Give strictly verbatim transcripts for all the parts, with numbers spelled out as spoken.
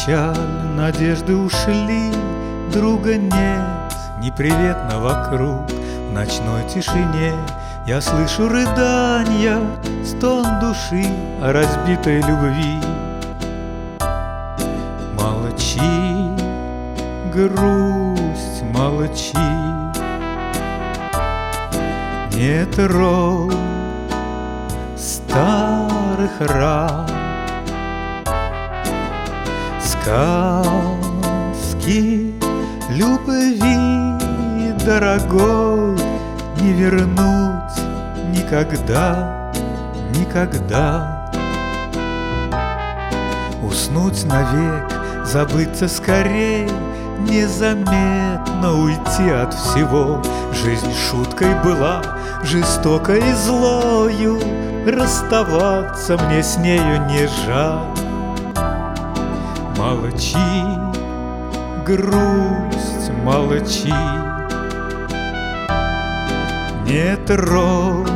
Печаль, надежды ушли, друга нет, неприветно вокруг. В ночной тишине я слышу рыданья, стон души о разбитой любви. Молчи, грусть, молчи, не тронь старых ран. Сказки любви, дорогой, не вернуть никогда, никогда. Уснуть навек, забыться скорей, незаметно уйти от всего. Жизнь шуткой была, жестокой и злою, расставаться мне с нею не жаль. Молчи, грусть, молчи, не тронь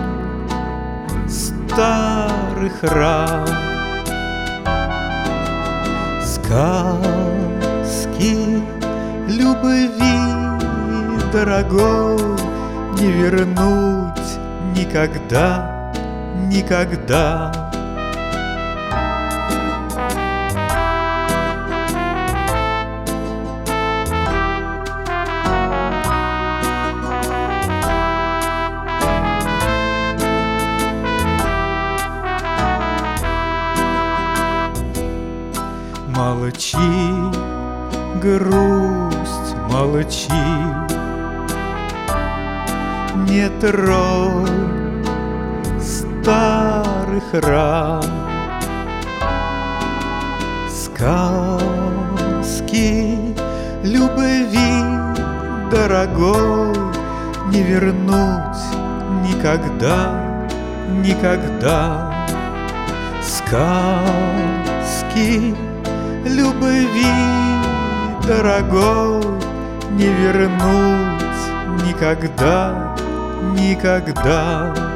старых ран. Сказки любви, дорогой, не вернуть никогда, никогда. Молчи, грусть, молчи, не тронь старых ран. Сказки любви, дорогой, не вернуть никогда, никогда. Сказки любви, дорогой, не вернуть никогда, никогда.